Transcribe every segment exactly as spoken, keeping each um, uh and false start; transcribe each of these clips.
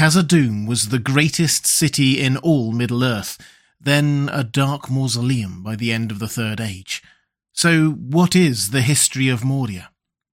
Khazad-dûm was the greatest city in all Middle-earth, then a dark mausoleum by the end of the Third Age. So what is the history of Moria?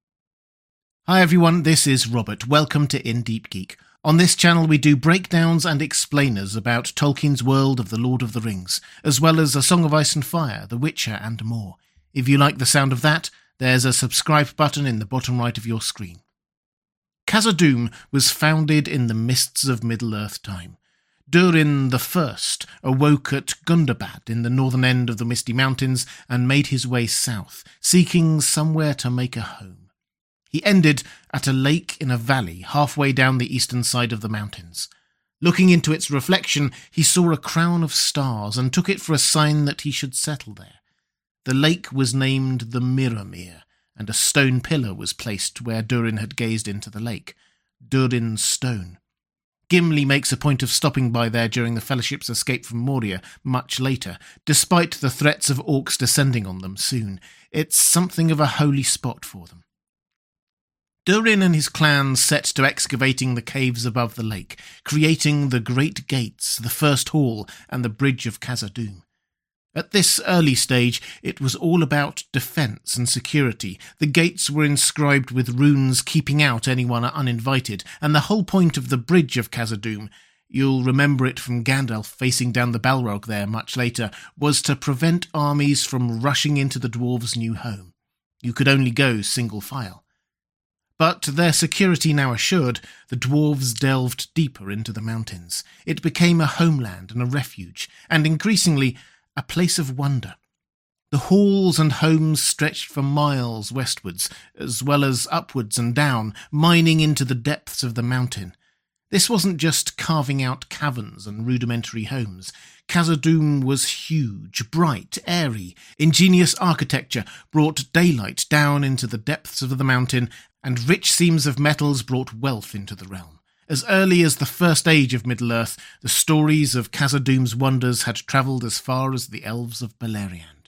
Hi everyone, this is Robert. Welcome to In Deep Geek. On this channel we do breakdowns and explainers about Tolkien's world of The Lord of the Rings, as well as A Song of Ice and Fire, The Witcher and more. If you like the sound of that, there's a subscribe button in the bottom right of your screen. Khazad-dûm was founded in the mists of Middle-earth time. Durin the First awoke at Gundabad in the northern end of the Misty Mountains and made his way south, seeking somewhere to make a home. He ended at a lake in a valley halfway down the eastern side of the mountains. Looking into its reflection, he saw a crown of stars and took it for a sign that he should settle there. The lake was named the Mirrormere, and a stone pillar was placed where Durin had gazed into the lake. Durin's Stone. Gimli makes a point of stopping by there during the Fellowship's escape from Moria much later, despite the threats of orcs descending on them soon. It's something of a holy spot for them. Durin and his clan set to excavating the caves above the lake, creating the Great Gates, the First Hall, and the Bridge of Khazad-dûm. At this early stage, it was all about defence and security. The gates were inscribed with runes keeping out anyone uninvited, and the whole point of the Bridge of Khazad-dûm, you'll remember it from Gandalf facing down the Balrog there much later, was to prevent armies from rushing into the dwarves' new home. You could only go single file. But their security now assured, the dwarves delved deeper into the mountains. It became a homeland and a refuge, and increasingly a place of wonder. The halls and homes stretched for miles westwards, as well as upwards and down, mining into the depths of the mountain. This wasn't just carving out caverns and rudimentary homes. Khazad-dûm was huge, bright, airy. Ingenious architecture brought daylight down into the depths of the mountain, and rich seams of metals brought wealth into the realm. As early as the First Age of Middle-earth, the stories of Khazad-dûm's wonders had travelled as far as the elves of Beleriand.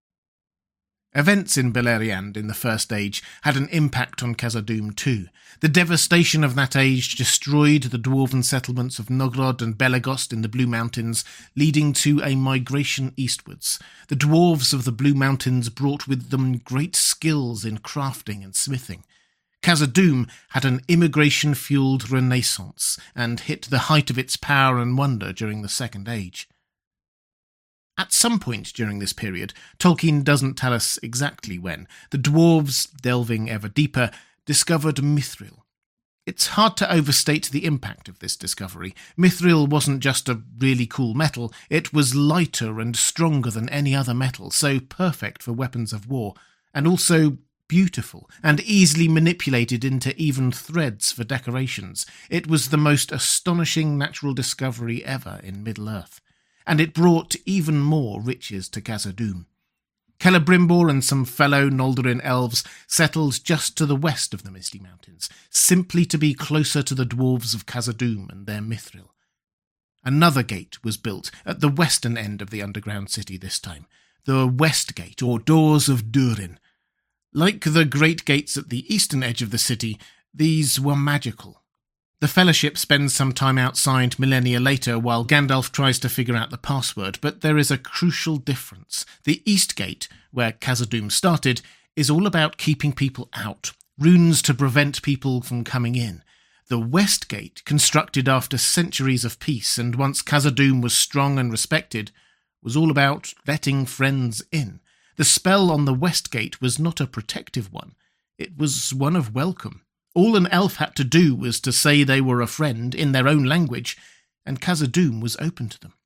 Events in Beleriand in the First Age had an impact on Khazad-dûm too. The devastation of that age destroyed the dwarven settlements of Nogrod and Belegost in the Blue Mountains, leading to a migration eastwards. The dwarves of the Blue Mountains brought with them great skills in crafting and smithing. Khazad-dûm had an immigration-fuelled renaissance and hit the height of its power and wonder during the Second Age. At some point during this period, Tolkien doesn't tell us exactly when, the dwarves, delving ever deeper, discovered Mithril. It's hard to overstate the impact of this discovery. Mithril wasn't just a really cool metal, it was lighter and stronger than any other metal, so perfect for weapons of war, and also beautiful, and easily manipulated into even threads for decorations. It was the most astonishing natural discovery ever in Middle-earth, and it brought even more riches to Khazad-dûm. Celebrimbor and some fellow Noldorin elves settled just to the west of the Misty Mountains, simply to be closer to the dwarves of Khazad-dûm and their Mithril. Another gate was built at the western end of the underground city this time, the West Gate, or Doors of Durin. Like the great gates at the eastern edge of the city, these were magical. The Fellowship spends some time outside millennia later while Gandalf tries to figure out the password, but there is a crucial difference. The East Gate, where Khazad-dûm started, is all about keeping people out, runes to prevent people from coming in. The West Gate, constructed after centuries of peace and once Khazad-dûm was strong and respected, was all about letting friends in. The spell on the West Gate was not a protective one. It was one of welcome. All an elf had to do was to say they were a friend in their own language, and Khazad-dûm was open to them.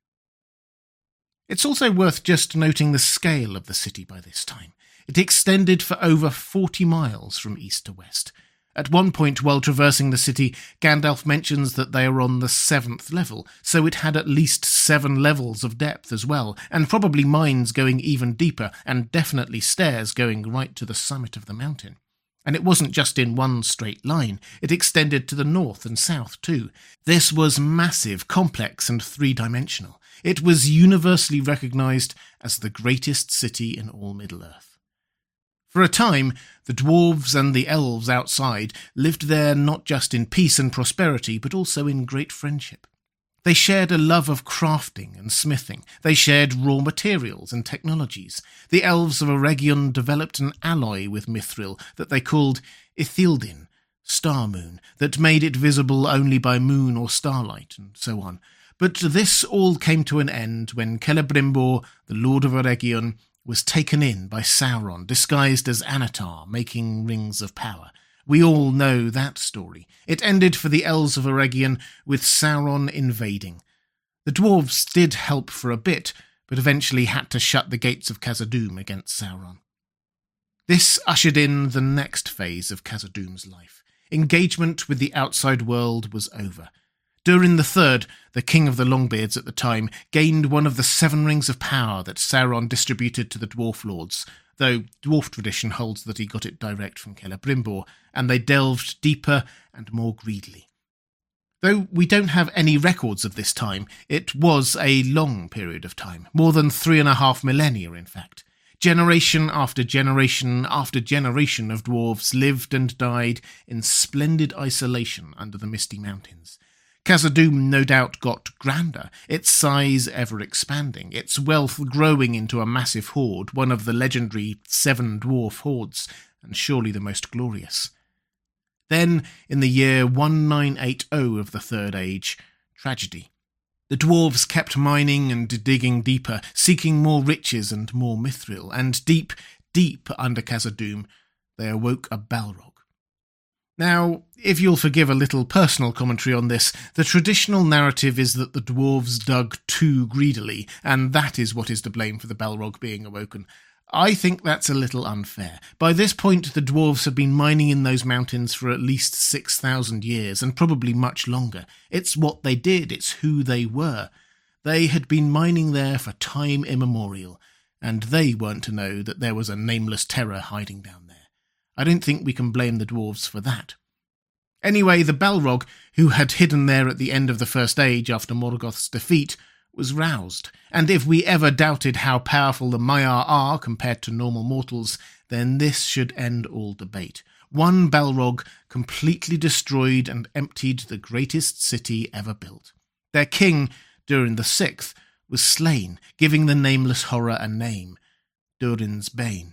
It's also worth just noting the scale of the city by this time. It extended for over forty miles from east to west. At one point while traversing the city, Gandalf mentions that they are on the seventh level, so it had at least seven levels of depth as well, and probably mines going even deeper, and definitely stairs going right to the summit of the mountain. And it wasn't just in one straight line, it extended to the north and south too. This was massive, complex and three-dimensional. It was universally recognised as the greatest city in all Middle-earth. For a time, the dwarves and the elves outside lived there not just in peace and prosperity, but also in great friendship. They shared a love of crafting and smithing. They shared raw materials and technologies. The elves of Eregion developed an alloy with Mithril that they called Ithildin, star moon, that made it visible only by moon or starlight, and so on. But this all came to an end when Celebrimbor, the Lord of Eregion, was taken in by Sauron, disguised as Anatar, making rings of power. We all know that story. It ended for the elves of Eregion with Sauron invading. The dwarves did help for a bit, but eventually had to shut the gates of Khazad-dûm against Sauron. This ushered in the next phase of Khazad-dûm's life. Engagement with the outside world was over. Durin the Third, the king of the Longbeards at the time, gained one of the seven rings of power that Sauron distributed to the dwarf lords, though dwarf tradition holds that he got it direct from Celebrimbor, and they delved deeper and more greedily. Though we don't have any records of this time, it was a long period of time, more than three and a half millennia in fact. Generation after generation after generation of dwarves lived and died in splendid isolation under the Misty Mountains. Khazad-dûm no doubt got grander, its size ever expanding, its wealth growing into a massive horde, one of the legendary seven dwarf hordes, and surely the most glorious. Then, in the year nineteen eighty of the Third Age, tragedy. The dwarves kept mining and digging deeper, seeking more riches and more mithril, and deep, deep under Khazad-dûm, they awoke a Balrog. Now, if you'll forgive a little personal commentary on this, the traditional narrative is that the dwarves dug too greedily, and that is what is to blame for the Balrog being awoken. I think that's a little unfair. By this point, the dwarves have been mining in those mountains for at least six thousand years, and probably much longer. It's what they did, it's who they were. They had been mining there for time immemorial, and they weren't to know that there was a nameless terror hiding down there. I don't think we can blame the dwarves for that. Anyway, the Balrog, who had hidden there at the end of the First Age after Morgoth's defeat, was roused, and if we ever doubted how powerful the Maiar are compared to normal mortals, then this should end all debate. One Balrog completely destroyed and emptied the greatest city ever built. Their king, Durin the Sixth, was slain, giving the nameless horror a name, Durin's Bane.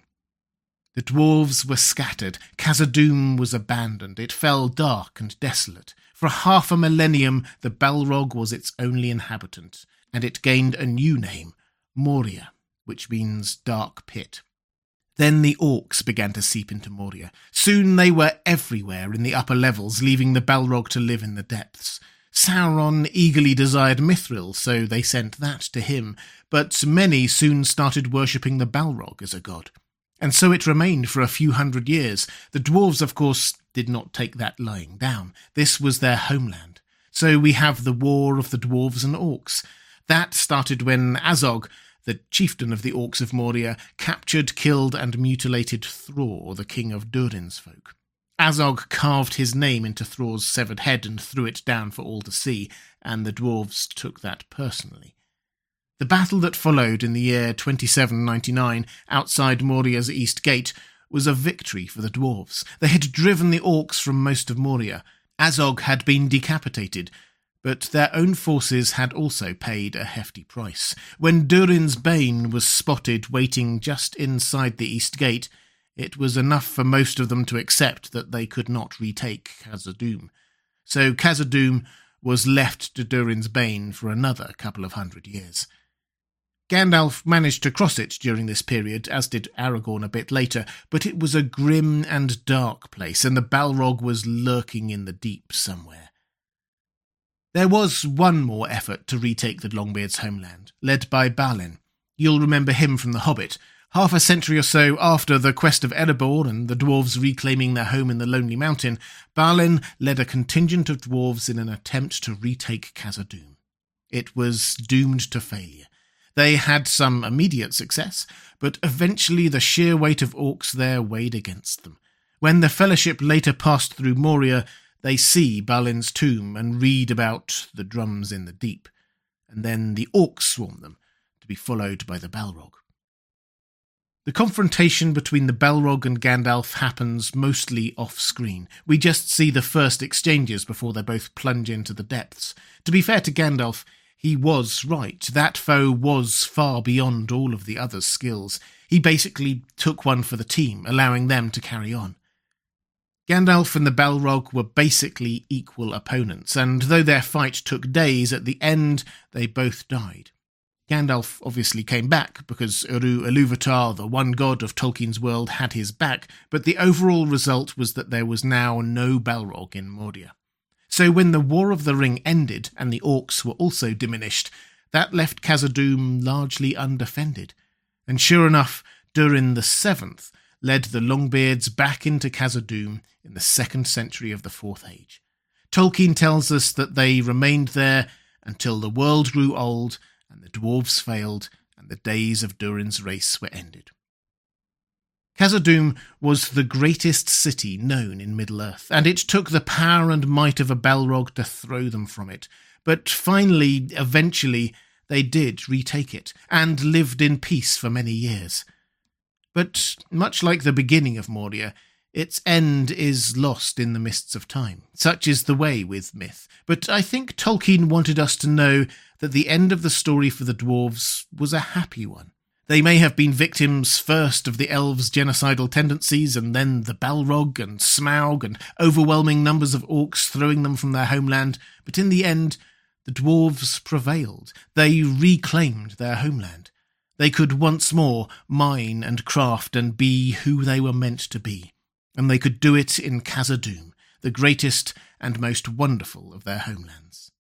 The dwarves were scattered, Khazad-dûm was abandoned, it fell dark and desolate. For half a millennium the Balrog was its only inhabitant, and it gained a new name, Moria, which means dark pit. Then the orcs began to seep into Moria. Soon they were everywhere in the upper levels, leaving the Balrog to live in the depths. Sauron eagerly desired Mithril, so they sent that to him, but many soon started worshipping the Balrog as a god. And so it remained for a few hundred years. The dwarves, of course, did not take that lying down. This was their homeland. So we have the War of the Dwarves and Orcs. That started when Azog, the chieftain of the Orcs of Moria, captured, killed, and mutilated Thror, the king of Durin's folk. Azog carved his name into Thror's severed head and threw it down for all to see, and the dwarves took that personally. The battle that followed in the year twenty-seven ninety-nine outside Moria's east gate was a victory for the dwarves. They had driven the orcs from most of Moria. Azog had been decapitated, but their own forces had also paid a hefty price. When Durin's Bane was spotted waiting just inside the east gate, it was enough for most of them to accept that they could not retake Khazad-dûm. So Khazad-dûm was left to Durin's Bane for another couple of hundred years. Gandalf managed to cross it during this period, as did Aragorn a bit later, but it was a grim and dark place, and the Balrog was lurking in the deep somewhere. There was one more effort to retake the Longbeards' homeland, led by Balin. You'll remember him from The Hobbit. Half a century or so after the quest of Erebor and the dwarves reclaiming their home in the Lonely Mountain, Balin led a contingent of dwarves in an attempt to retake Khazad-dûm. It was doomed to failure. They had some immediate success, but eventually the sheer weight of orcs there weighed against them. When the Fellowship later passed through Moria, they see Balin's tomb and read about the drums in the deep, and then the orcs swarm them, to be followed by the Balrog. The confrontation between the Balrog and Gandalf happens mostly off-screen. We just see the first exchanges before they both plunge into the depths. To be fair to Gandalf, he was right. That foe was far beyond all of the others' skills. He basically took one for the team, allowing them to carry on. Gandalf and the Balrog were basically equal opponents, and though their fight took days, at the end they both died. Gandalf obviously came back, because Eru Ilúvatar, the one god of Tolkien's world, had his back, but the overall result was that there was now no Balrog in Moria. So when the War of the Ring ended, and the orcs were also diminished, that left Khazad-dûm largely undefended. And sure enough, Durin the Seventh led the Longbeards back into Khazad-dûm in the second century of the Fourth Age. Tolkien tells us that they remained there until the world grew old, and the dwarves failed, and the days of Durin's race were ended. Khazad-dûm was the greatest city known in Middle-earth, and it took the power and might of a Balrog to throw them from it. But finally, eventually, they did retake it, and lived in peace for many years. But much like the beginning of Moria, its end is lost in the mists of time. Such is the way with myth. But I think Tolkien wanted us to know that the end of the story for the dwarves was a happy one. They may have been victims first of the elves' genocidal tendencies, and then the Balrog and Smaug and overwhelming numbers of orcs throwing them from their homeland, but in the end, the dwarves prevailed. They reclaimed their homeland. They could once more mine and craft and be who they were meant to be. And they could do it in Khazad-dûm, the greatest and most wonderful of their homelands.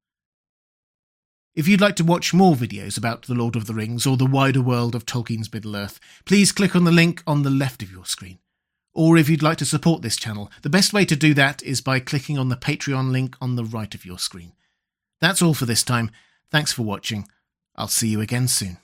If you'd like to watch more videos about The Lord of the Rings or the wider world of Tolkien's Middle-earth, please click on the link on the left of your screen. Or if you'd like to support this channel, the best way to do that is by clicking on the Patreon link on the right of your screen. That's all for this time. Thanks for watching. I'll see you again soon.